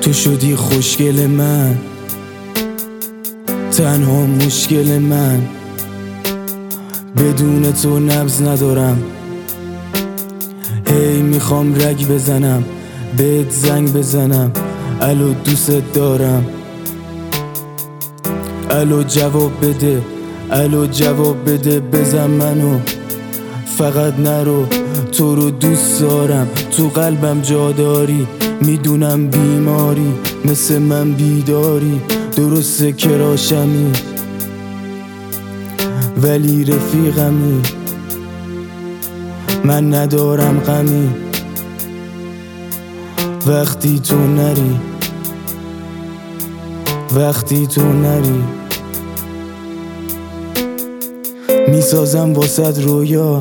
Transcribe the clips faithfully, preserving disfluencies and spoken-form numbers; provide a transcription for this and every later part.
تو شدی خوشگل من، تنها مشکل من. بدون تو نبض ندارم، هی میخوام رگ بزنم، بهت زنگ بزنم، الو دوست دارم، الو جواب بده، الو جواب بده، بزن منو، فقط نرو، تو رو دوست دارم، تو قلبم جا داری، میدونم بیماری، مثل من بیداری، درسته که راشمی ولی رفیقمی، من ندارم غمی وقتی تو نری، وقتی تو نری. میسازم واسد رویا،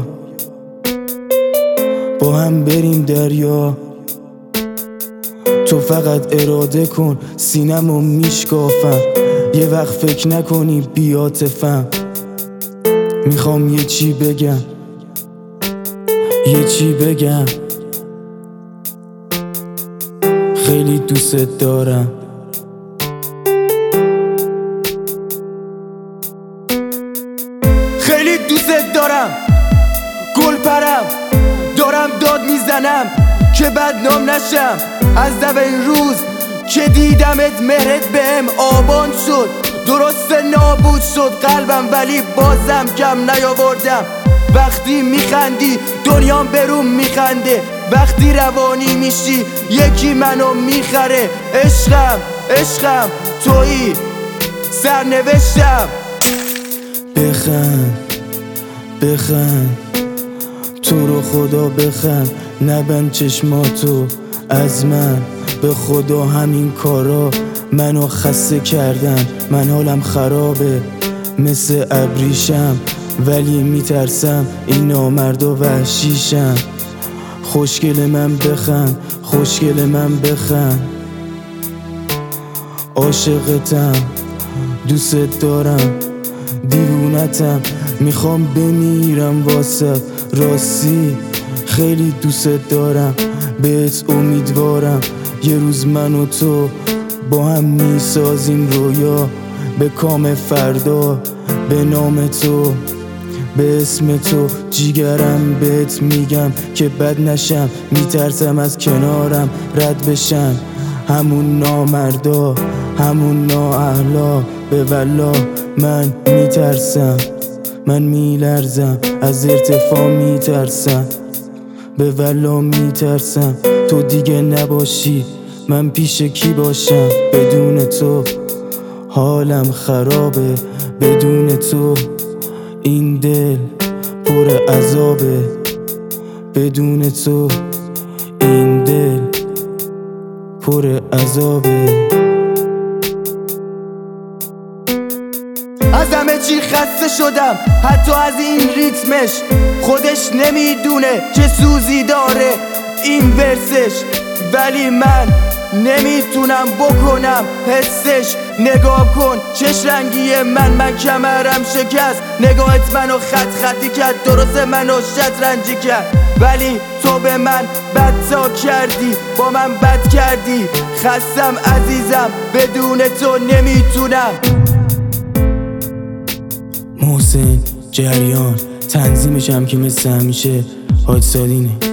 با هم بریم دریا، تو فقط اراده کن، سینمو میشکافم، یه وقت فکر نکنی بی‌عاطفم. میخوام یه چی بگم، یه چی بگم، خیلی دوست دارم. خیلی دوست دارم، گل پرم، دارم داد میزنم که بدنام نشم. از اولین روز که دیدمت مهرت بهم آبان شد، درست نابود شد قلبم ولی بازم کم نیاوردم. وقتی میخندی دنیام بروم میخنده، وقتی روانی میشی یکی منو میخره. عشقم عشقم تویی سرنوشتم. بخند بخند تو رو خدا بخند، نبند چشماتو از من، به خدا همین کارا منو خسته کردن. من حالم خرابه مثل ابریشم، ولی میترسم این نامردا وحشیشم. خوشگل من بخند، خوشگل من بخند، عاشقتم، دوست دارم، دیوونتم، میخوام بمیرم واسه. راستی خیلی دوست دارم، بهت امیدوارم یه روز من و تو با هم میسازیم رویا، به کام فردا، به نام تو، به اسم تو. جیگرم بهت میگم که بد نشم، میترسم از کنارم رد بشن همون نامردا، همون نااهلا. به والله من میترسم، من میلرزم، از ارتفاع میترسم، به والله میترسم تو دیگه نباشی، من پیش کی باشم؟ بدون تو حالم خرابه، بدون تو این دل پر عذابه، بدون تو این دل پر عذابه. از همه چی خسته شدم، حتی از این ریتمش، خودش نمیدونه چه سوزی داره این ورسش، ولی من نمیتونم بکنم حسش. نگاه کن چش رنگی من، من کمرم شکست، نگاهت منو خط خطی کرد، درست منو شطرنجی کرد، ولی تو به من بدتا کردی، با من بد کردی. خستم عزیزم، بدون تو نمیتونم. محسن جریان، تنظیمشم که مثل همیشه حاج سالینه.